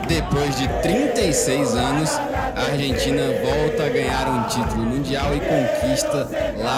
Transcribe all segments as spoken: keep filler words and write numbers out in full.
Depois de trinta e seis anos, a Argentina volta a ganhar um título mundial e conquista a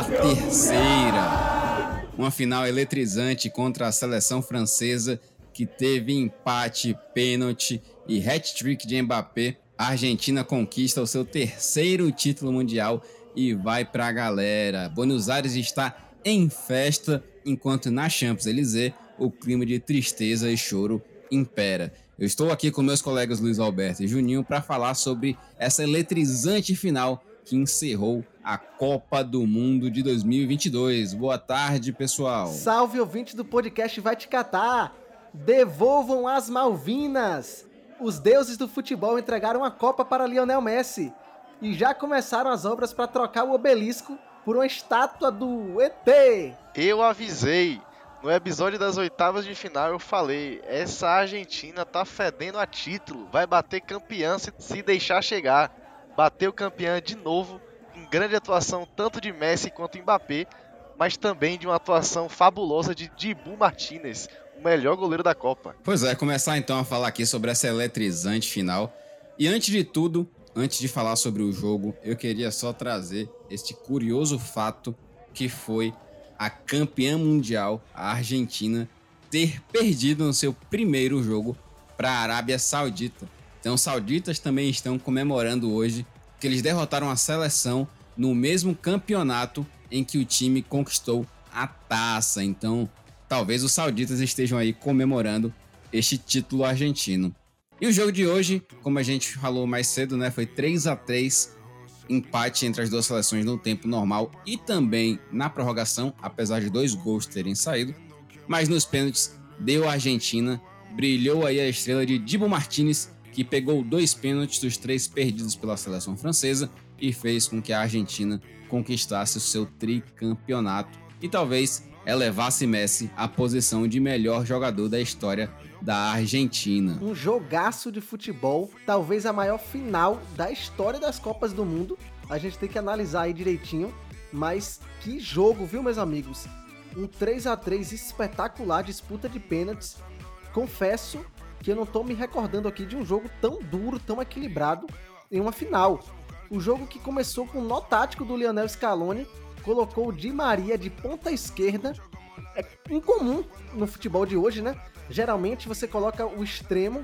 terceira. Uma final eletrizante contra a seleção francesa, que teve empate, pênalti e hat-trick de Mbappé. A Argentina conquista o seu terceiro título mundial e vai pra galera. Buenos Aires está em festa, enquanto na Champs-Élysées o clima de tristeza e choro impera. Eu estou aqui com meus colegas Luiz Alberto e Juninho para falar sobre essa eletrizante final que encerrou a Copa do Mundo de dois mil e vinte e dois. Boa tarde, pessoal. Salve, ouvinte do podcast Vai Te Catar. Devolvam as Malvinas. Os deuses do futebol entregaram a Copa para Lionel Messi e já começaram as obras para trocar o obelisco por uma estátua do E T. Eu avisei. No episódio das oitavas de final eu falei, essa Argentina tá fedendo a título, vai bater campeã se, se deixar chegar. Bateu campeã de novo, em grande atuação tanto de Messi quanto Mbappé, mas também de uma atuação fabulosa de Dibu Martínez, o melhor goleiro da Copa. Pois é, começar então a falar aqui sobre essa eletrizante final. E antes de tudo, antes de falar sobre o jogo, eu queria só trazer este curioso fato que foi a campeã mundial, a Argentina, ter perdido no seu primeiro jogo para a Arábia Saudita. Então, os sauditas também estão comemorando hoje que eles derrotaram a seleção no mesmo campeonato em que o time conquistou a taça. Então, talvez os sauditas estejam aí comemorando este título argentino. E o jogo de hoje, como a gente falou mais cedo, né, foi três a três, empate entre as duas seleções no tempo normal e também na prorrogação, apesar de dois gols terem saído. Mas nos pênaltis deu a Argentina, brilhou aí a estrela de Dibu Martínez, que pegou dois pênaltis dos três perdidos pela seleção francesa e fez com que a Argentina conquistasse o seu tricampeonato e talvez elevasse Messi à posição de melhor jogador da história da Argentina. Um jogaço de futebol, talvez a maior final da história das Copas do Mundo. A gente tem que analisar aí direitinho, mas que jogo, viu, meus amigos? Um três a três espetacular, disputa de pênaltis. Confesso que eu não tô me recordando aqui de um jogo tão duro, tão equilibrado em uma final. O jogo que começou com o nó tático do Lionel Scaloni, colocou o Di Maria de ponta esquerda. É incomum no futebol de hoje, né? Geralmente você coloca o extremo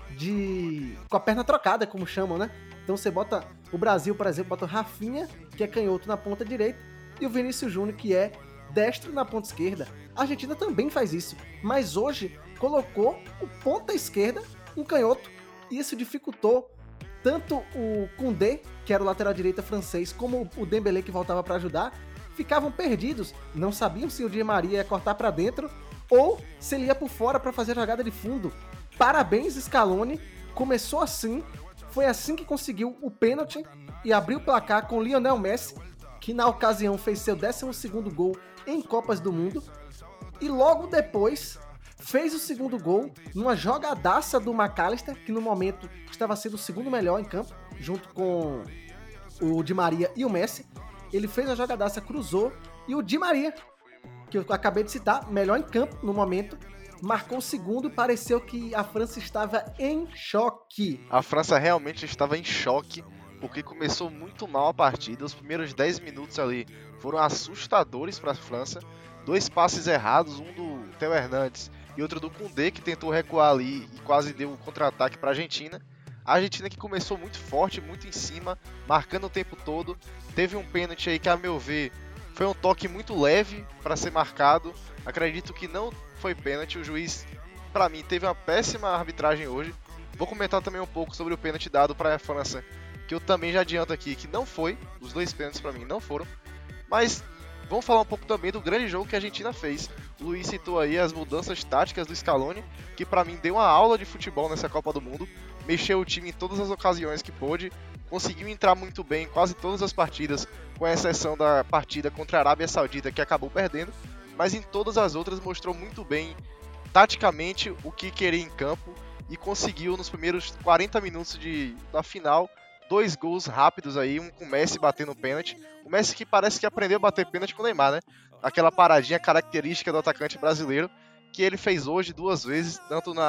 de com a perna trocada, como chamam, né? Então você bota o Brasil, por exemplo, bota o Rafinha, que é canhoto, na ponta direita, e o Vinícius Júnior, que é destro, na ponta esquerda. A Argentina também faz isso, mas hoje colocou o ponta esquerda, um canhoto, e isso dificultou tanto o Koundé, que era o lateral direita francês, como o Dembélé, que voltava para ajudar, ficavam perdidos, não sabiam se o Di Maria ia cortar para dentro ou se ele ia por fora para fazer a jogada de fundo. Parabéns, Scaloni, começou assim, foi assim que conseguiu o pênalti e abriu o placar com Lionel Messi, que na ocasião fez seu décimo segundo gol em Copas do Mundo, e logo depois fez o segundo gol numa jogadaça do McAllister, que no momento estava sendo o segundo melhor em campo, junto com o Di Maria e o Messi. Ele fez a jogadaça, cruzou, e o Di Maria, que eu acabei de citar, melhor em campo no momento, marcou o segundo e pareceu que a França estava em choque. A França realmente estava em choque, porque começou muito mal a partida. Os primeiros dez minutos ali foram assustadores para a França. Dois passes errados, um do Theo Hernandes e outro do Koundé, que tentou recuar ali e quase deu um contra-ataque para a Argentina. A Argentina que começou muito forte, muito em cima, marcando o tempo todo. Teve um pênalti aí que, a meu ver, foi um toque muito leve para ser marcado. Acredito que não foi pênalti. O juiz, para mim, teve uma péssima arbitragem hoje. Vou comentar também um pouco sobre o pênalti dado para a França, que eu também já adianto aqui que não foi. Os dois pênaltis para mim não foram. Mas vamos falar um pouco também do grande jogo que a Argentina fez. O Luiz citou aí as mudanças táticas do Scaloni, que para mim deu uma aula de futebol nessa Copa do Mundo. Mexeu o time em todas as ocasiões que pôde, conseguiu entrar muito bem em quase todas as partidas, com exceção da partida contra a Arábia Saudita, que acabou perdendo, mas em todas as outras mostrou muito bem, taticamente, o que queria em campo, e conseguiu nos primeiros quarenta minutos de, da final, dois gols rápidos aí, um com o Messi batendo o pênalti. O Messi que parece que aprendeu a bater pênalti com o Neymar, né? Aquela paradinha característica do atacante brasileiro, que ele fez hoje duas vezes, tanto na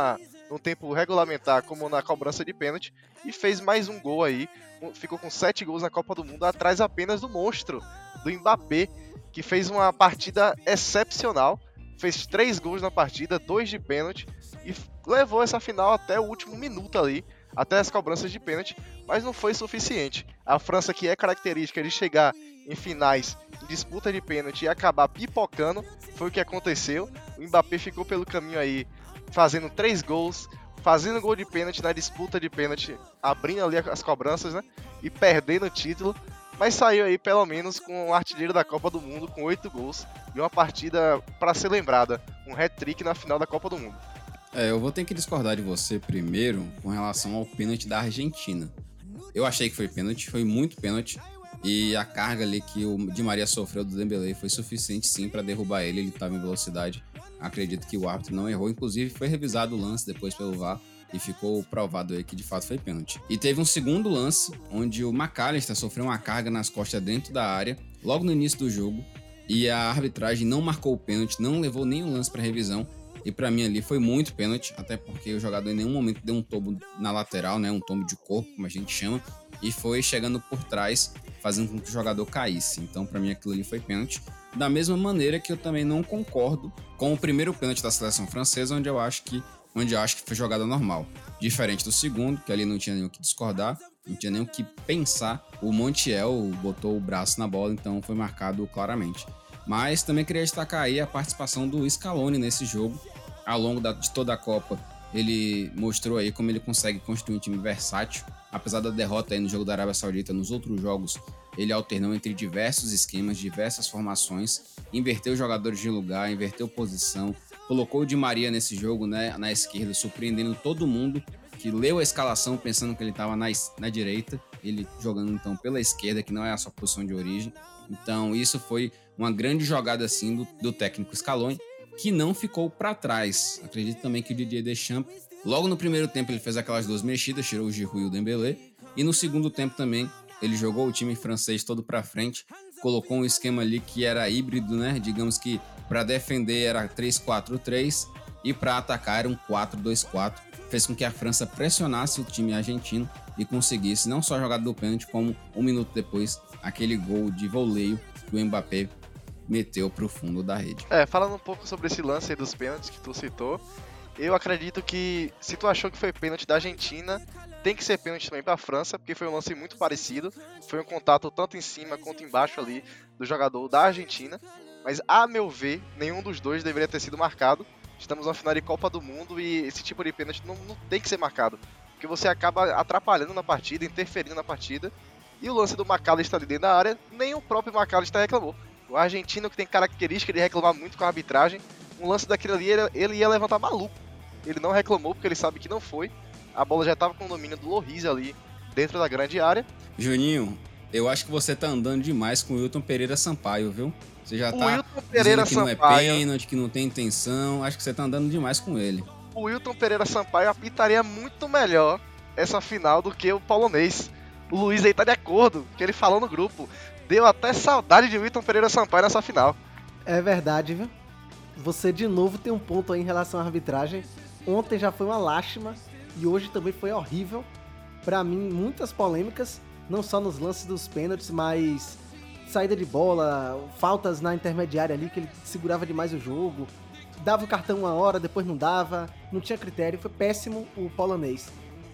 no tempo regulamentar como na cobrança de pênalti, e fez mais um gol aí, ficou com sete gols na Copa do Mundo, atrás apenas do monstro, do Mbappé, que fez uma partida excepcional, fez três gols na partida, dois de pênalti, e levou essa final até o último minuto ali, até as cobranças de pênalti, mas não foi suficiente. A França, que é característica de chegar em finais, em disputa de pênalti e acabar pipocando, foi o que aconteceu. O Mbappé ficou pelo caminho aí, fazendo três gols, fazendo gol de pênalti na disputa de pênalti, abrindo ali as cobranças, né, e perdendo o título, mas saiu aí pelo menos com o artilheiro da Copa do Mundo, com oito gols, e uma partida para ser lembrada, um hat-trick na final da Copa do Mundo. É, eu vou ter que discordar de você primeiro com relação ao pênalti da Argentina. Eu achei que foi pênalti, foi muito pênalti, e a carga ali que o Di Maria sofreu do Dembélé foi suficiente sim para derrubar ele, ele estava em velocidade. Acredito que o árbitro não errou, inclusive foi revisado o lance depois pelo V A R e ficou provado aí que de fato foi pênalti. E teve um segundo lance, onde o McAllister sofreu uma carga nas costas dentro da área, logo no início do jogo, e a arbitragem não marcou o pênalti, não levou nenhum lance para revisão. E pra mim ali foi muito pênalti, até porque o jogador em nenhum momento deu um tombo na lateral, né, um tombo de corpo, como a gente chama, e foi chegando por trás, fazendo com que o jogador caísse. Então pra mim aquilo ali foi pênalti. Da mesma maneira que eu também não concordo com o primeiro pênalti da seleção francesa, onde eu acho que, onde eu acho que foi jogada normal. Diferente do segundo, que ali não tinha nem o que discordar, não tinha nem o que pensar. O Montiel botou o braço na bola, então foi marcado claramente. Mas também queria destacar aí a participação do Scaloni nesse jogo. Ao longo da, de toda a Copa, ele mostrou aí como ele consegue construir um time versátil. Apesar da derrota aí no jogo da Arábia Saudita, nos outros jogos, ele alternou entre diversos esquemas, diversas formações, inverteu jogadores de lugar, inverteu posição, colocou o Di Maria nesse jogo, né, na esquerda, surpreendendo todo mundo que leu a escalação pensando que ele estava na, na direita, ele jogando então pela esquerda, que não é a sua posição de origem. Então isso foi uma grande jogada assim do, do técnico Scaloni, que não ficou para trás. Acredito também que o Didier Deschamps, logo no primeiro tempo ele fez aquelas duas mexidas, tirou o Giroud e o Dembélé, e no segundo tempo também ele jogou o time francês todo para frente, colocou um esquema ali que era híbrido, né? Digamos que para defender era três quatro três e para atacar era um quatro dois quatro. Fez com que a França pressionasse o time argentino e conseguisse não só a jogada do pênalti, como um minuto depois aquele gol de voleio que o Mbappé meteu pro fundo da rede. É, falando um pouco sobre esse lance aí dos pênaltis que tu citou, eu acredito que se tu achou que foi pênalti da Argentina, tem que ser pênalti também pra França, porque foi um lance muito parecido, foi um contato tanto em cima quanto embaixo ali do jogador da Argentina, mas a meu ver, nenhum dos dois deveria ter sido marcado. Estamos na final de Copa do Mundo e esse tipo de pênalti não, não tem que ser marcado, porque você acaba atrapalhando na partida, interferindo na partida, e o lance do McAllister ali dentro da área, nem o próprio McAllister reclamou. O argentino, que tem característica de reclamar muito com a arbitragem, um lance daquele ali, ele, ele ia levantar maluco. Ele não reclamou porque ele sabe que não foi. A bola já estava com o domínio do Lloris ali dentro da grande área. Juninho, eu acho que você tá andando demais com o Wilton Pereira Sampaio, viu? Você já o tá Wilton Pereira dizendo que Sampaio, não é pênalti, que não tem intenção. Acho que você tá andando demais com ele. O Wilton Pereira Sampaio apitaria muito melhor essa final do que o polonês. O Luiz aí tá de acordo, que ele falou no grupo. Deu até saudade de Wilton Pereira Sampaio nessa final. É verdade, viu? Você de novo tem um ponto aí em relação à arbitragem. Ontem já foi uma lástima e hoje também foi horrível. Pra mim, muitas polêmicas, não só nos lances dos pênaltis, mas saída de bola, faltas na intermediária ali, que ele segurava demais o jogo. Dava o cartão uma hora, depois não dava, não tinha critério, foi péssimo o polonês.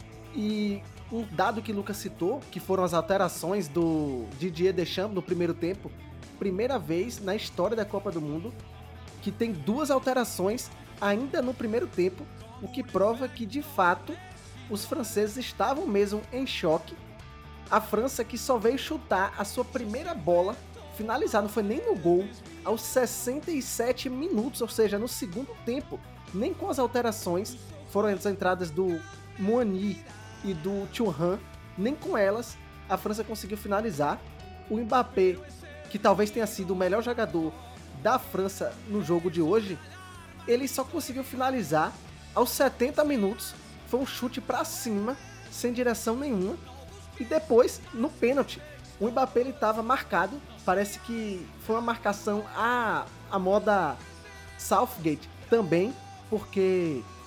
E um dado que o Lucas citou, que foram as alterações do Didier Deschamps no primeiro tempo, primeira vez na história da Copa do Mundo que tem duas alterações ainda no primeiro tempo, o que prova que, de fato, os franceses estavam mesmo em choque. A França, que só veio chutar a sua primeira bola, finalizar, não foi nem no gol, aos sessenta e sete minutos, ou seja, no segundo tempo, nem com as alterações, foram as entradas do Moani e do Thuram, nem com elas a França conseguiu finalizar. O Mbappé, que talvez tenha sido o melhor jogador da França no jogo de hoje, ele só conseguiu finalizar aos setenta minutos, foi um chute pra cima, sem direção nenhuma, e depois, no pênalti, o Mbappé ele estava marcado, parece que foi uma marcação à, à moda Southgate também, porque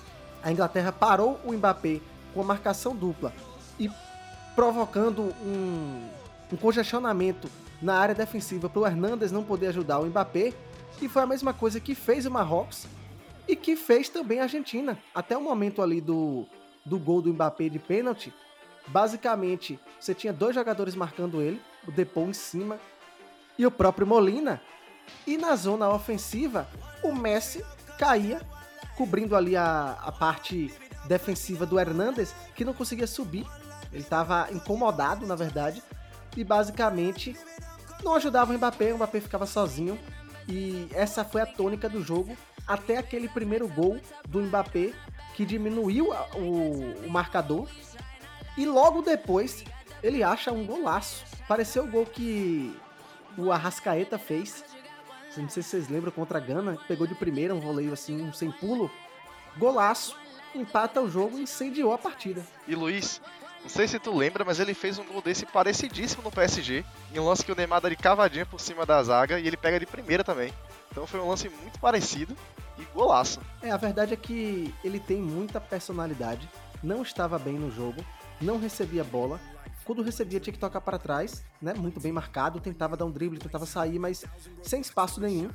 A Inglaterra parou o Mbappé com a marcação dupla e provocando um, um congestionamento na área defensiva para o Hernandes não poder ajudar o Mbappé. E foi a mesma coisa que fez o Marrocos e que fez também a Argentina. Até o momento ali do, do gol do Mbappé de pênalti, basicamente você tinha dois jogadores marcando ele, o Depou em cima e o próprio Molina. E na zona ofensiva, o Messi caía, cobrindo ali a, a parte defensiva do Hernandes, que não conseguia subir. Ele estava incomodado, na verdade, e basicamente não ajudava o Mbappé, o Mbappé ficava sozinho. E essa foi a tônica do jogo, até aquele primeiro gol do Mbappé, que diminuiu o, o marcador. E logo depois, ele acha um golaço. Pareceu o gol que o Arrascaeta fez. Não sei se vocês lembram, contra a Gana. Pegou de primeira um voleio assim, um sem pulo. Golaço. Empata o jogo e incendiou a partida. E Luiz, não sei se tu lembra, mas ele fez um gol desse parecidíssimo no P S G. Em um lance que o Neymar dá de cavadinha por cima da zaga e ele pega de primeira também. Então foi um lance muito parecido e golaço. É, a verdade é que ele tem muita personalidade. Não estava bem no jogo. Não recebia bola. Quando recebia tinha que tocar para trás, né? Muito bem marcado. Tentava dar um drible, tentava sair, mas sem espaço nenhum.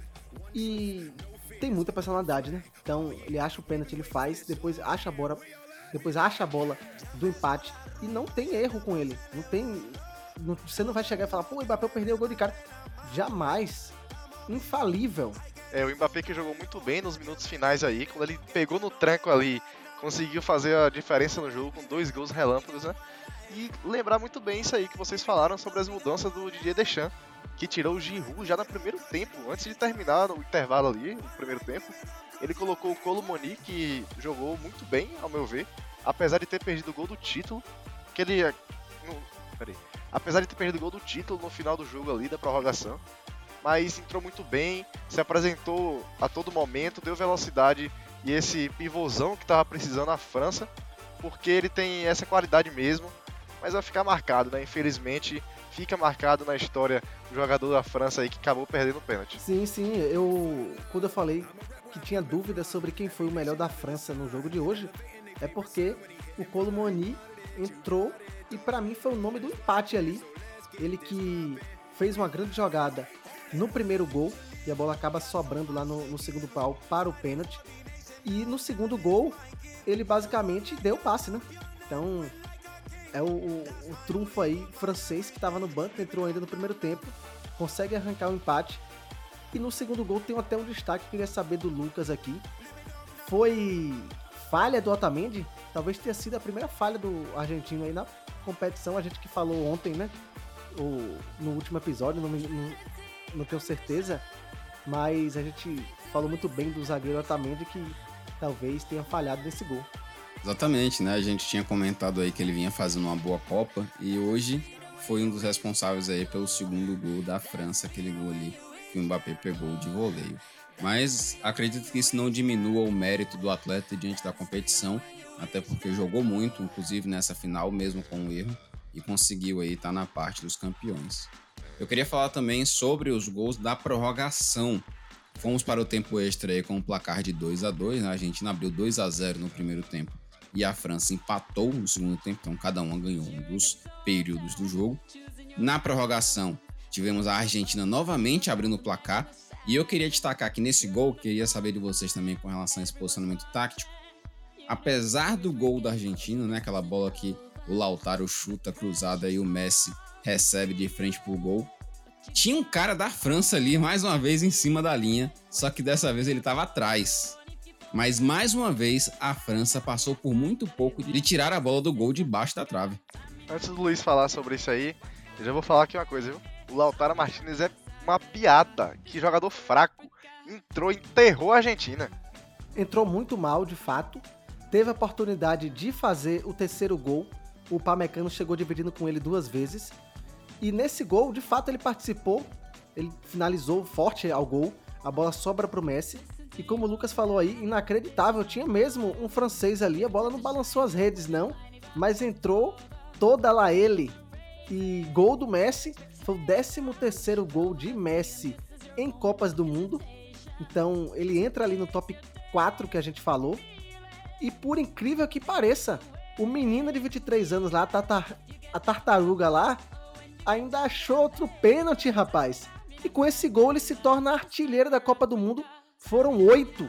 E tem muita personalidade, né? Então ele acha o pênalti, ele faz. Depois acha a bola, depois acha a bola do empate. E não tem erro com ele. Não tem... Não, você não vai chegar e falar, pô, o Mbappé perdeu o gol de cara. Jamais. Infalível. É, o Mbappé que jogou muito bem nos minutos finais aí. Quando ele pegou no tranco ali, conseguiu fazer a diferença no jogo com dois gols relâmpagos, né? E lembrar muito bem isso aí que vocês falaram sobre as mudanças do Didier Deschamps, que tirou o Giroud já no primeiro tempo, antes de terminar no intervalo ali, no primeiro tempo. Ele colocou o Kolo Muani, que jogou muito bem, ao meu ver, apesar de ter perdido o gol do título, que ele... No, peraí. Apesar de ter perdido o gol do título no final do jogo ali, da prorrogação, mas entrou muito bem, se apresentou a todo momento, deu velocidade e esse pivôzão que estava precisando a França, porque ele tem essa qualidade mesmo, mas vai ficar marcado, né? Infelizmente, fica marcado na história o jogador da França aí que acabou perdendo o pênalti. Sim, sim, eu... Quando eu falei que tinha dúvida sobre quem foi o melhor da França no jogo de hoje, é porque o Kolo Muani entrou e pra mim foi o nome do empate ali. Ele que fez uma grande jogada no primeiro gol e a bola acaba sobrando lá no, no segundo pau para o pênalti. E no segundo gol, ele basicamente deu o passe, né? Então, é o, o, o trunfo aí francês que estava no banco, entrou ainda no primeiro tempo, consegue arrancar o empate. E no segundo gol tem até um destaque, queria saber do Lucas aqui. Foi falha do Otamendi? Talvez tenha sido a primeira falha do argentino aí na competição, a gente que falou ontem, né? Ou no último episódio, não, não, não tenho certeza, mas a gente falou muito bem do zagueiro Otamendi que talvez tenha falhado nesse gol. Exatamente, né? A gente tinha comentado aí que ele vinha fazendo uma boa Copa e hoje foi um dos responsáveis aí pelo segundo gol da França, aquele gol ali que o Mbappé pegou de voleio. Mas acredito que isso não diminua o mérito do atleta diante da competição, até porque jogou muito, inclusive nessa final, mesmo com um erro, e conseguiu aí estar na parte dos campeões. Eu queria falar também sobre os gols da prorrogação. Fomos para o tempo extra aí com um placar de dois a dois, né? A Argentina abriu dois a zero no primeiro tempo e a França empatou no segundo tempo, então cada uma ganhou um dos períodos do jogo. Na prorrogação, tivemos a Argentina novamente abrindo o placar, e eu queria destacar que nesse gol, queria saber de vocês também com relação a esse posicionamento tático, apesar do gol da Argentina, né, aquela bola que o Lautaro chuta cruzada e o Messi recebe de frente pro gol, tinha um cara da França ali, mais uma vez, em cima da linha, só que dessa vez ele estava atrás. Mas, mais uma vez, a França passou por muito pouco de tirar a bola do gol debaixo da trave. Antes do Luiz falar sobre isso aí, eu já vou falar aqui uma coisa, viu? O Lautaro Martínez é uma piada. Que jogador fraco. Entrou e enterrou a Argentina. Entrou muito mal, de fato. Teve a oportunidade de fazer o terceiro gol. O Pamecano chegou dividindo com ele duas vezes. E nesse gol, de fato, ele participou. Ele finalizou forte ao gol. A bola sobra pro Messi. E como o Lucas falou aí, inacreditável. Tinha mesmo um francês ali. A bola não balançou as redes, não. Mas entrou toda lá ele. E gol do Messi. Foi o décimo terceiro gol de Messi em Copas do Mundo. Então, ele entra ali no top quatro que a gente falou. E por incrível que pareça, o menino de vinte e três anos lá, a, tartar, a tartaruga lá, ainda achou outro pênalti, rapaz. E com esse gol ele se torna artilheiro da Copa do Mundo. Foram oito.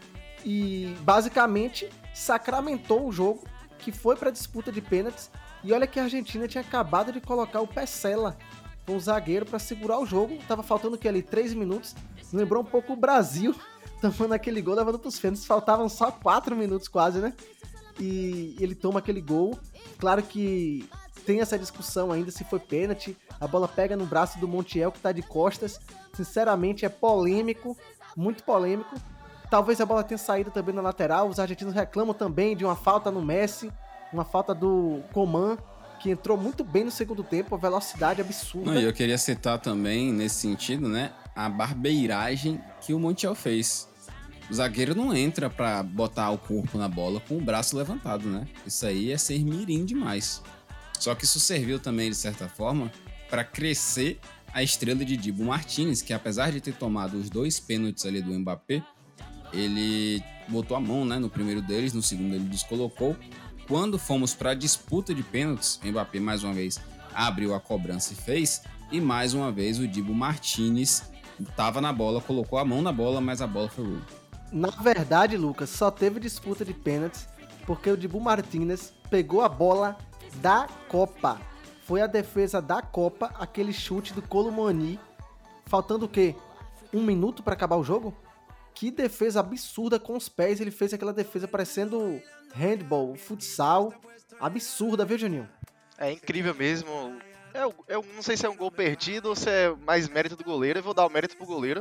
E basicamente sacramentou o jogo, que foi para disputa de pênaltis. E olha que a Argentina tinha acabado de colocar o Pesela, um zagueiro, para segurar o jogo. Tava faltando o que ali? três minutos. Lembrou um pouco o Brasil tomando aquele gol, levando pros pênaltis. Faltavam só quatro minutos quase, né? E ele toma aquele gol. Claro que tem essa discussão ainda se foi pênalti. A bola pega no braço do Montiel, que tá de costas. Sinceramente, é polêmico, muito polêmico. Talvez a bola tenha saído também na lateral. Os argentinos reclamam também de uma falta no Messi, uma falta do Coman, que entrou muito bem no segundo tempo, a velocidade absurda. Não, e eu queria citar também, nesse sentido, né, a barbeiragem que o Montiel fez. O zagueiro não entra pra botar o corpo na bola com o braço levantado, né? Isso aí é ser mirim demais. Só que isso serviu também, de certa forma, para crescer a estrela de Dibu Martínez, que apesar de ter tomado os dois pênaltis ali do Mbappé, ele botou a mão, né, no primeiro deles, no segundo ele descolocou. Quando fomos para a disputa de pênaltis, Mbappé mais uma vez abriu a cobrança e fez, e mais uma vez o Dibu Martínez estava na bola, colocou a mão na bola, mas a bola foi gol. Na verdade, Lucas, só teve disputa de pênaltis porque o Dibu Martínez pegou a bola da Copa. Foi a defesa da Copa, aquele chute do Colomani, faltando o quê? Um minuto para acabar o jogo? Que defesa absurda com os pés, ele fez aquela defesa parecendo handball, futsal, absurda, viu, Juninho? É incrível mesmo. Eu, eu não sei se é um gol perdido ou se é mais mérito do goleiro. Eu vou dar o mérito pro goleiro,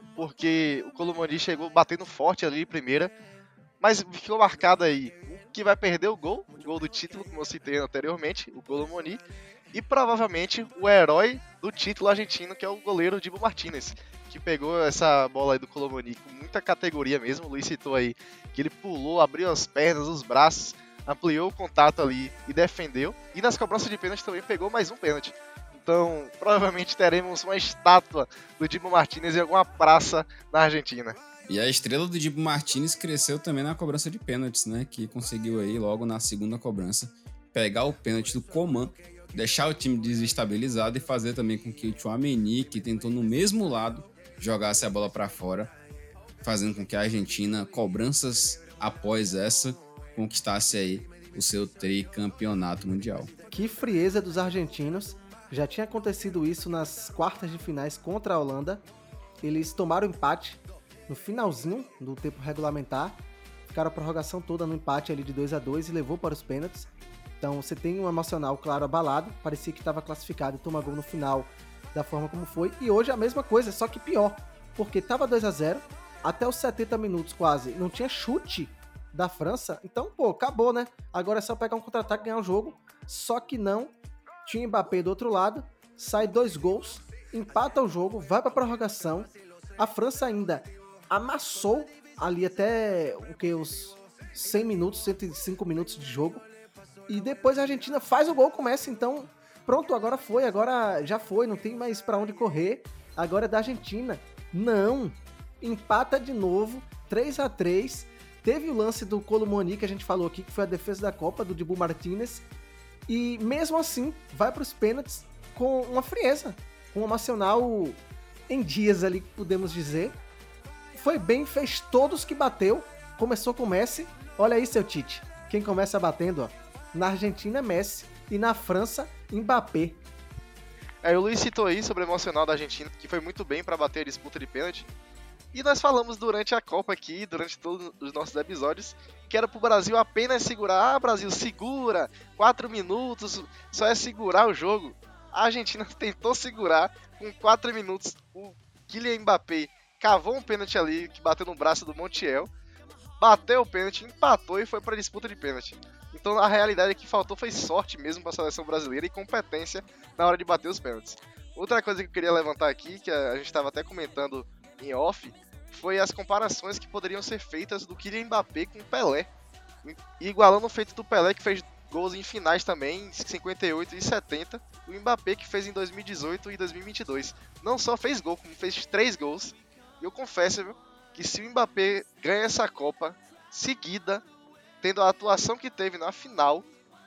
porque o Colomani chegou batendo forte ali primeira, mas ficou marcado aí o que vai perder o gol, o gol do título, como eu citei anteriormente, o Colomani, e provavelmente o herói do título argentino, que é o goleiro Dibu Martínez, que pegou essa bola aí do Colomani com muita categoria mesmo. O Luiz citou aí que ele pulou, abriu as pernas, os braços, ampliou o contato ali e defendeu. E nas cobranças de pênalti também pegou mais um pênalti. Então, provavelmente teremos uma estátua do Dibu Martínez em alguma praça na Argentina. E a estrela do Dibu Martínez cresceu também na cobrança de pênaltis, né? Que conseguiu aí, logo na segunda cobrança, pegar o pênalti do Coman, deixar o time desestabilizado e fazer também com que o Tchouaméni, que tentou no mesmo lado, jogasse a bola para fora, fazendo com que a Argentina, cobranças após essa, conquistasse aí o seu tricampeonato mundial. Que frieza dos argentinos. Já tinha acontecido isso nas quartas de finais contra a Holanda. Eles tomaram empate no finalzinho do tempo regulamentar. Ficaram a prorrogação toda no empate ali de dois a dois e levou para os pênaltis. Então você tem um emocional, claro, abalado. Parecia que estava classificado e toma gol no final da forma como foi. E hoje a mesma coisa, só que pior. Porque estava dois a zero, até os setenta minutos quase, não tinha chute da França. Então, pô, acabou, né? Agora é só pegar um contra-ataque e ganhar o jogo. Só que não. Tinha Mbappé do outro lado, sai dois gols, empata o jogo, vai para prorrogação. A França ainda amassou ali até o que, os cem minutos, cento e cinco minutos de jogo. E depois a Argentina faz o gol, começa, então pronto, agora foi, agora já foi, não tem mais para onde correr. Agora é da Argentina. Não, empata de novo, três a três. Teve o lance do Colomani que a gente falou aqui, que foi a defesa da Copa, do Dibu Martínez. E mesmo assim, vai para os pênaltis com uma frieza, com um emocional em dias ali, podemos dizer. Foi bem, fez todos que bateu. Começou com o Messi. Olha aí, seu Tite. Quem começa batendo, ó. Na Argentina é Messi e na França, Mbappé. É, o Luiz citou aí sobre o emocional da Argentina, que foi muito bem para bater a disputa de pênalti. E nós falamos durante a Copa aqui, durante todos os nossos episódios, que era pro Brasil apenas segurar. Ah, Brasil, segura, quatro minutos, só é segurar o jogo. A Argentina tentou segurar, com quatro minutos, o Kylian Mbappé cavou um pênalti ali, que bateu no braço do Montiel, bateu o pênalti, empatou e foi pra disputa de pênalti. Então a realidade é que faltou foi sorte mesmo pra seleção brasileira e competência na hora de bater os pênaltis. Outra coisa que eu queria levantar aqui, que a gente estava até comentando em off, foi as comparações que poderiam ser feitas do Kylian Mbappé com o Pelé, igualando o feito do Pelé, que fez gols em finais também, em cinquenta e oito e setenta, o Mbappé que fez em dois mil e dezoito e dois mil e vinte e dois. Não só fez gol, como fez três gols. E eu confesso, viu, que se o Mbappé ganha essa Copa seguida, tendo a atuação que teve na final,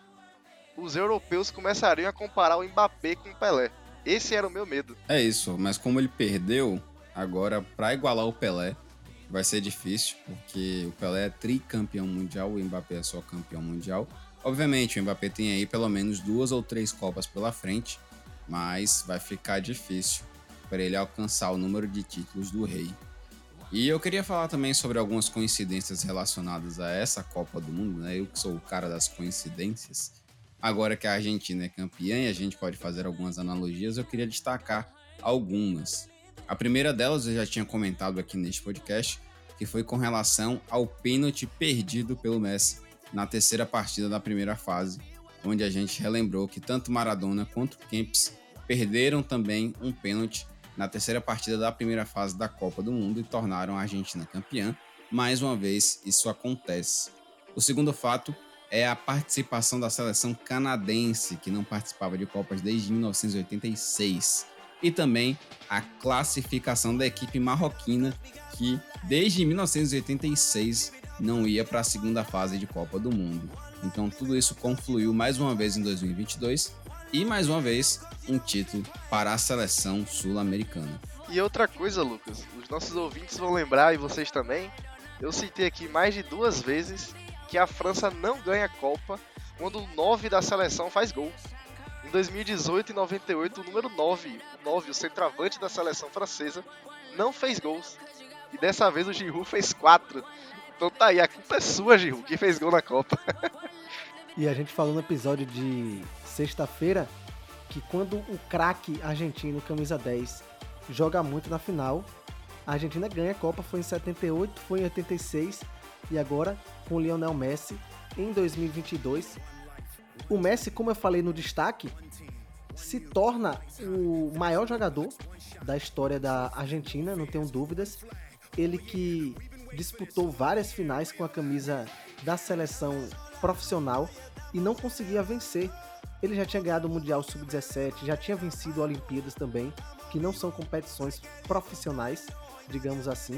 os europeus começariam a comparar o Mbappé com o Pelé. Esse era o meu medo. É isso, mas como ele perdeu, agora para igualar o Pelé vai ser difícil, porque o Pelé é tricampeão mundial, o Mbappé é só campeão mundial. Obviamente, o Mbappé tem aí pelo menos duas ou três Copas pela frente, mas vai ficar difícil para ele alcançar o número de títulos do rei. E eu queria falar também sobre algumas coincidências relacionadas a essa Copa do Mundo, né? Eu que sou o cara das coincidências. Agora que a Argentina é campeã e a gente pode fazer algumas analogias, eu queria destacar algumas. A primeira delas eu já tinha comentado aqui neste podcast, que foi com relação ao pênalti perdido pelo Messi na terceira partida da primeira fase, onde a gente relembrou que tanto Maradona quanto Kempes perderam também um pênalti na terceira partida da primeira fase da Copa do Mundo e tornaram a Argentina campeã. Mais uma vez, isso acontece. O segundo fato é a participação da seleção canadense, que não participava de Copas desde mil novecentos e oitenta e seis. E também a classificação da equipe marroquina, que desde mil novecentos e oitenta e seis não ia para a segunda fase de Copa do Mundo. Então tudo isso confluiu mais uma vez em dois mil e vinte e dois e mais uma vez um título para a seleção sul-americana. E outra coisa, Lucas, os nossos ouvintes vão lembrar, e vocês também, eu citei aqui mais de duas vezes que a França não ganha a Copa quando o nove da seleção faz gol. Em dois mil e dezoito e noventa e oito, o número nove, o nove, o centroavante da seleção francesa, não fez gols. E dessa vez o Giroud fez quatro. Então tá aí, a culpa é sua, Giroud, que fez gol na Copa. E a gente falou no episódio de sexta-feira que quando o craque argentino, camisa dez, joga muito na final, a Argentina ganha a Copa. Foi em setenta e oito, foi em oitenta e seis e agora com o Lionel Messi em dois mil e vinte e dois. O Messi, como eu falei no destaque, se torna o maior jogador da história da Argentina, não tenho dúvidas. Ele que disputou várias finais com a camisa da seleção profissional e não conseguia vencer. Ele já tinha ganhado o Mundial sub dezessete, já tinha vencido Olimpíadas também, que não são competições profissionais, digamos assim.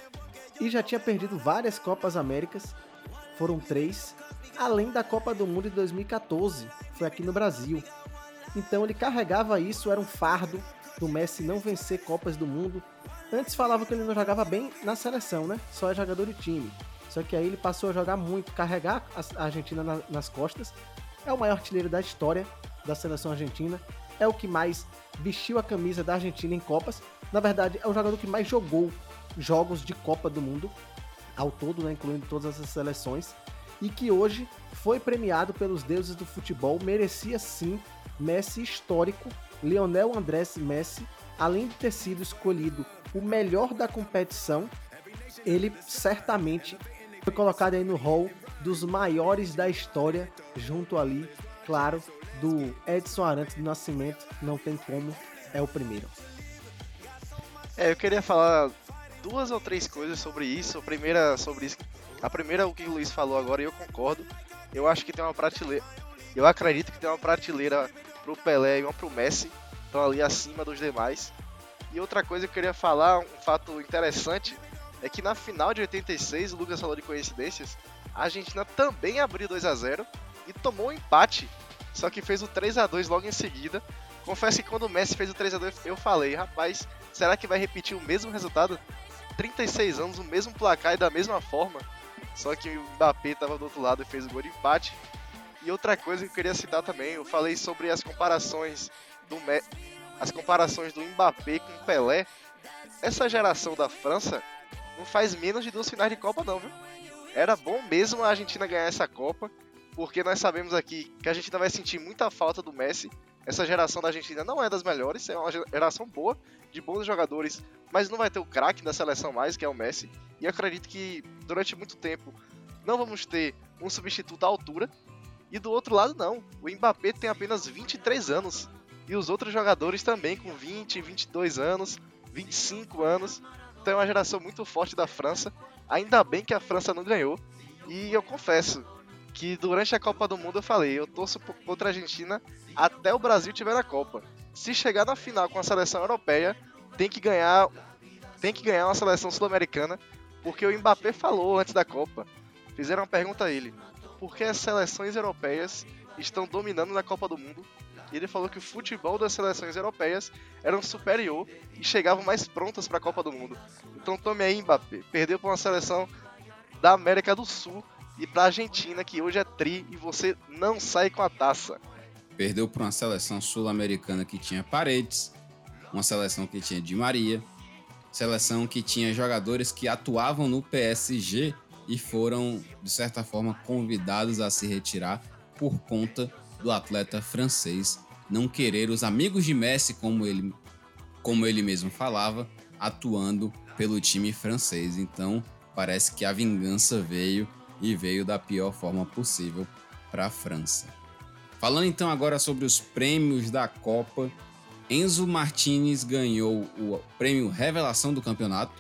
E já tinha perdido várias Copas Américas, foram três, além da Copa do Mundo de dois mil e quatorze, foi aqui no Brasil. Então ele carregava isso, era um fardo do Messi não vencer Copas do Mundo. Antes falava que ele não jogava bem na seleção, né? Só é jogador de time. Só que aí ele passou a jogar muito, carregar a Argentina na, nas costas. É o maior artilheiro da história da seleção argentina. É o que mais vestiu a camisa da Argentina em Copas. Na verdade, é o jogador que mais jogou jogos de Copa do Mundo ao todo, né? Incluindo todas essas seleções. E que hoje foi premiado pelos deuses do futebol. Merecia sim Messi histórico, Lionel Andrés Messi. Além de ter sido escolhido o melhor da competição, ele certamente foi colocado aí no hall dos maiores da história, junto ali, claro, do Edson Arantes do Nascimento. Não tem como, é o primeiro. É, eu queria falar duas ou três coisas sobre isso. A primeira sobre isso, a primeira o que o Luiz falou agora, e eu concordo. Eu acho que tem uma prateleira, eu acredito que tem uma prateleira pro Pelé e uma pro Messi, estão ali acima dos demais. E outra coisa que eu queria falar, um fato interessante, é que na final de oitenta e seis, o Lucas falou de coincidências, a Argentina também abriu dois a zero e tomou um empate, só que fez o três a dois logo em seguida. Confesso que quando o Messi fez o três a dois, eu falei, rapaz, será que vai repetir o mesmo resultado? trinta e seis anos, o mesmo placar e da mesma forma, só que o Mbappé estava do outro lado e fez o gol de empate. E outra coisa que eu queria citar também, eu falei sobre as comparações do Messi, as comparações do Mbappé com o Pelé. Essa geração da França não faz menos de duas finais de Copa não, viu? Era bom mesmo a Argentina ganhar essa Copa, porque nós sabemos aqui que a Argentina vai sentir muita falta do Messi. Essa geração da Argentina não é das melhores, é uma geração boa, de bons jogadores, mas não vai ter o craque da seleção mais, que é o Messi. E eu acredito que durante muito tempo não vamos ter um substituto à altura. E do outro lado não, o Mbappé tem apenas vinte e três anos. E os outros jogadores também com vinte, vinte e dois anos, vinte e cinco anos. Então é uma geração muito forte da França. Ainda bem que a França não ganhou. E eu confesso que durante a Copa do Mundo eu falei, eu torço contra a Argentina até o Brasil estiver na Copa. Se chegar na final com a seleção europeia, tem que ganhar, tem que ganhar uma seleção sul-americana, porque o Mbappé falou antes da Copa, fizeram uma pergunta a ele: por que as seleções europeias estão dominando na Copa do Mundo? E ele falou que o futebol das seleções europeias era superior e chegavam mais prontas para a Copa do Mundo. Então tome aí, Mbappé, perdeu para uma seleção da América do Sul e para a Argentina, que hoje é tri, e você não sai com a taça. Perdeu para uma seleção sul-americana que tinha Paredes, uma seleção que tinha Di Maria, seleção que tinha jogadores que atuavam no P S G e foram, de certa forma, convidados a se retirar por conta do atleta francês não querer os amigos de Messi, como ele, como ele mesmo falava, atuando pelo time francês. Então, parece que a vingança veio e veio da pior forma possível para a França. Falando então agora sobre os prêmios da Copa, Enzo Martinez ganhou o prêmio Revelação do Campeonato,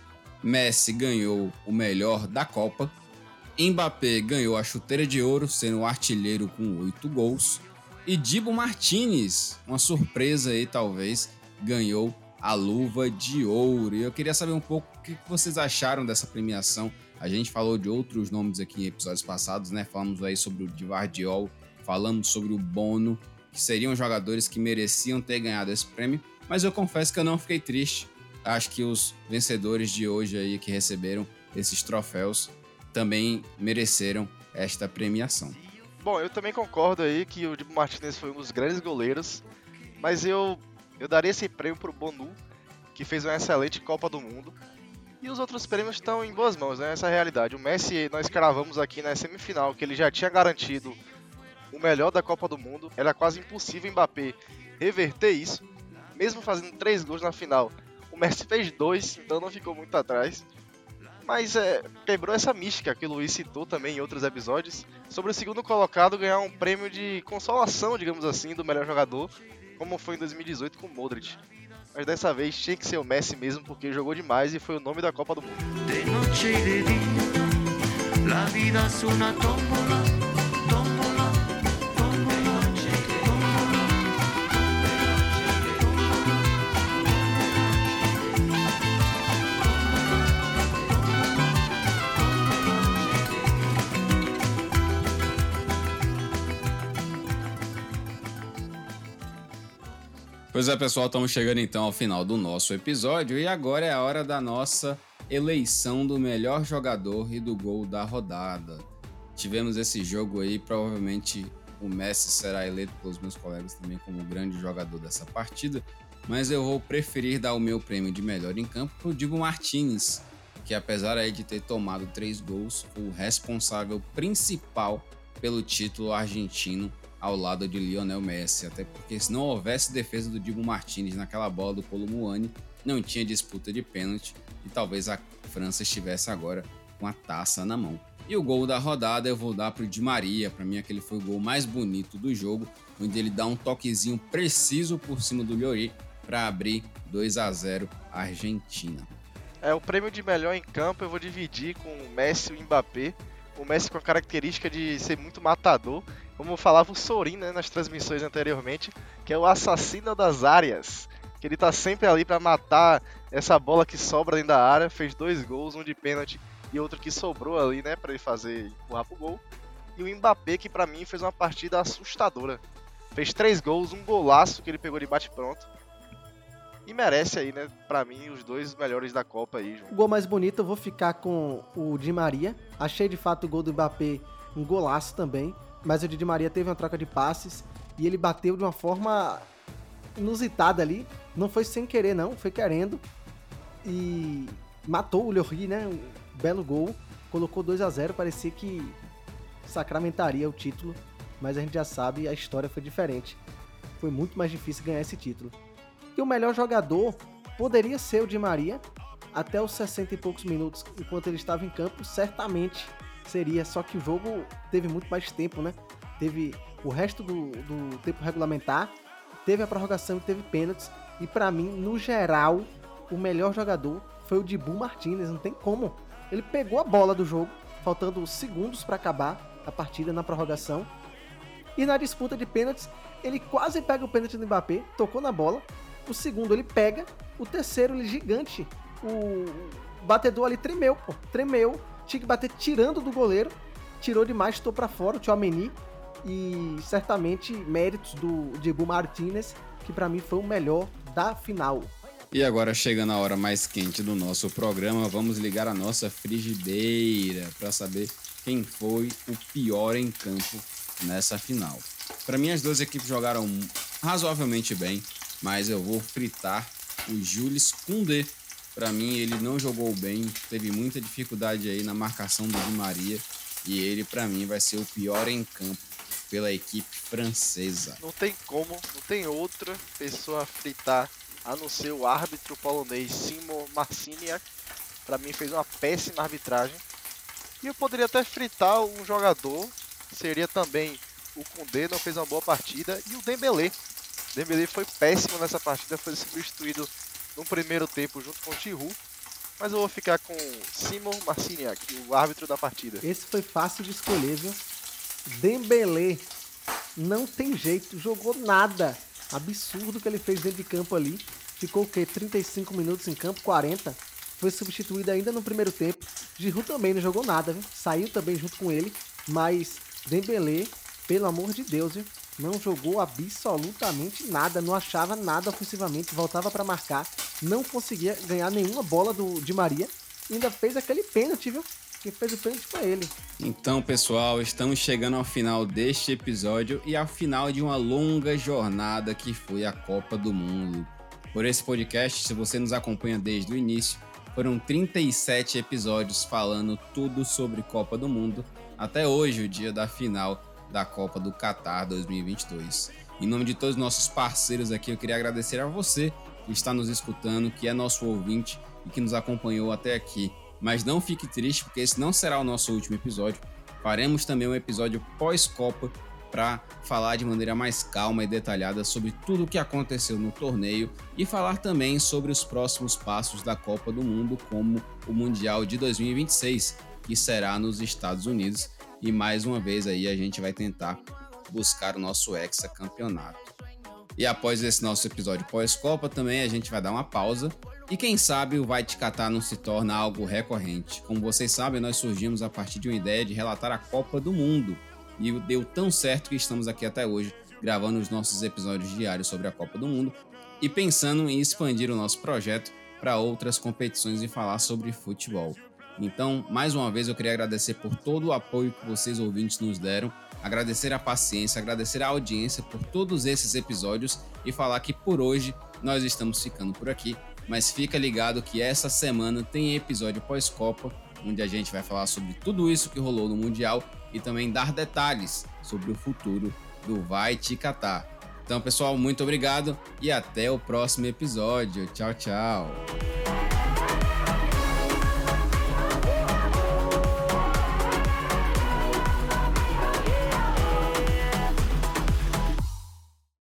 Messi ganhou o melhor da Copa, Mbappé ganhou a chuteira de ouro, sendo o artilheiro com oito gols, e Dibu Martínez, uma surpresa aí talvez, ganhou a luva de ouro. E eu queria saber um pouco o que vocês acharam dessa premiação. A gente falou de outros nomes aqui em episódios passados, né? Falamos aí sobre o Gvardiol, falamos sobre o Bono, que seriam jogadores que mereciam ter ganhado esse prêmio, mas eu confesso que eu não fiquei triste. Acho que os vencedores de hoje aí que receberam esses troféus também mereceram esta premiação. Bom, eu também concordo aí que o Dibu Martínez foi um dos grandes goleiros, mas eu, eu daria esse prêmio pro Bonu, que fez uma excelente Copa do Mundo, e os outros prêmios estão em boas mãos, né? Essa é a realidade. O Messi, nós cravamos aqui na semifinal que ele já tinha garantido o melhor da Copa do Mundo, era quase impossível o Mbappé reverter isso, mesmo fazendo três gols na final. O Messi fez dois, então não ficou muito atrás. Mas é, quebrou essa mística que o Luiz citou também em outros episódios, sobre o segundo colocado ganhar um prêmio de consolação, digamos assim, do melhor jogador, como foi em dois mil e dezoito com o Modric. Mas dessa vez tinha que ser o Messi mesmo, porque jogou demais e foi o nome da Copa do Mundo. De noche y de día, la vida es una tómbola, tómbola, tómbola, tómbola. Pois é, pessoal, estamos chegando então ao final do nosso episódio e agora é a hora da nossa eleição do melhor jogador e do gol da rodada. Tivemos esse jogo aí, provavelmente o Messi será eleito pelos meus colegas também como o grande jogador dessa partida, mas eu vou preferir dar o meu prêmio de melhor em campo para o Dibu Martínez, que apesar aí de ter tomado três gols, foi o responsável principal pelo título argentino ao lado de Lionel Messi, até porque se não houvesse defesa do Dibu Martínez naquela bola do Kolo Muani, não tinha disputa de pênalti e talvez a França estivesse agora com a taça na mão. E o gol da rodada eu vou dar para o Di Maria, para mim aquele foi o gol mais bonito do jogo, onde ele dá um toquezinho preciso por cima do Lloris para abrir dois a zero a Argentina. É, o prêmio de melhor em campo eu vou dividir com o Messi e o Mbappé. O Messi com a característica de ser muito matador, como falava o Sorin, né, nas transmissões anteriormente, que é o assassino das áreas, que ele tá sempre ali para matar essa bola que sobra dentro da área. Fez dois gols, um de pênalti e outro que sobrou ali, né, para ele fazer empurrar pro gol. E o Mbappé, que para mim fez uma partida assustadora, fez três gols, um golaço que ele pegou de bate-pronto. E merece aí, né, pra mim, os dois melhores da Copa aí, João. O gol mais bonito eu vou ficar com o Di Maria. Achei de fato o gol do Mbappé um golaço também, mas o Di Maria teve uma troca de passes e ele bateu de uma forma inusitada ali. Não foi sem querer não, foi querendo. E matou o Lloris, né, um belo gol. Colocou dois a zero, parecia que sacramentaria o título, mas a gente já sabe, a história foi diferente. Foi muito mais difícil ganhar esse título. E o melhor jogador poderia ser o Di Maria, até os sessenta e poucos minutos, enquanto ele estava em campo, certamente seria, só que o jogo teve muito mais tempo, né? Teve o resto do, do tempo regulamentar, teve a prorrogação e teve pênaltis, e para mim, no geral, o melhor jogador foi o Dibu Martínez, não tem como. Ele pegou a bola do jogo, faltando segundos para acabar a partida na prorrogação, e na disputa de pênaltis, ele quase pega o pênalti do Mbappé, tocou na bola. O segundo ele pega, o terceiro ele gigante, o batedor ali tremeu, pô, tremeu, tinha que bater tirando do goleiro, tirou demais, estou para fora, o Tchouaméni, e certamente méritos do Dibu Martínez, que para mim foi o melhor da final. E agora, chegando a hora mais quente do nosso programa, vamos ligar a nossa frigideira para saber quem foi o pior em campo nessa final. Para mim, as duas equipes jogaram razoavelmente bem, mas eu vou fritar o Jules Koundé. Para mim, ele não jogou bem, teve muita dificuldade aí na marcação do Di Maria, e ele, para mim, vai ser o pior em campo pela equipe francesa. Não tem como, não tem outra pessoa a fritar a não ser o árbitro polonês Simon Marciniak. Para mim, fez uma péssima arbitragem. E eu poderia até fritar um jogador, seria também o Koundé, não fez uma boa partida, e o Dembélé. O Dembélé foi péssimo nessa partida, foi substituído no primeiro tempo junto com o Giroud, mas eu vou ficar com Simon Marciniak, o árbitro da partida. Esse foi fácil de escolher, viu? Dembélé, não tem jeito, jogou nada. Absurdo que ele fez dentro de campo ali. Ficou o quê? trinta e cinco minutos em campo, quarenta. Foi substituído ainda no primeiro tempo. Giroud também não jogou nada, viu? Saiu também junto com ele, mas Dembélé, pelo amor de Deus, viu? Não jogou absolutamente nada, não achava nada ofensivamente, voltava para marcar, não conseguia ganhar nenhuma bola do Di Maria, ainda fez aquele pênalti, viu? Quem fez o pênalti foi ele. Então, pessoal, estamos chegando ao final deste episódio e ao final de uma longa jornada que foi a Copa do Mundo. Por esse podcast, se você nos acompanha desde o início, foram trinta e sete episódios falando tudo sobre Copa do Mundo, até hoje, o dia da final da Copa do Catar dois mil e vinte e dois. Em nome de todos os nossos parceiros aqui, eu queria agradecer a você que está nos escutando, que é nosso ouvinte e que nos acompanhou até aqui. Mas não fique triste, porque esse não será o nosso último episódio. Faremos também um episódio pós-Copa para falar de maneira mais calma e detalhada sobre tudo o que aconteceu no torneio e falar também sobre os próximos passos da Copa do Mundo, como o Mundial de dois mil e vinte e seis, que será nos Estados Unidos. E mais uma vez aí a gente vai tentar buscar o nosso hexacampeonato. E após esse nosso episódio pós-Copa também a gente vai dar uma pausa. E quem sabe o Vai Te Catar não se torna algo recorrente. Como vocês sabem, nós surgimos a partir de uma ideia de relatar a Copa do Mundo. E deu tão certo que estamos aqui até hoje, gravando os nossos episódios diários sobre a Copa do Mundo e pensando em expandir o nosso projeto para outras competições e falar sobre futebol. Então, mais uma vez, eu queria agradecer por todo o apoio que vocês ouvintes nos deram, agradecer a paciência, agradecer a audiência por todos esses episódios e falar que por hoje nós estamos ficando por aqui. Mas fica ligado que essa semana tem episódio pós-Copa, onde a gente vai falar sobre tudo isso que rolou no Mundial e também dar detalhes sobre o futuro do Vai Te Catar. Então, pessoal, muito obrigado e até o próximo episódio. Tchau, tchau!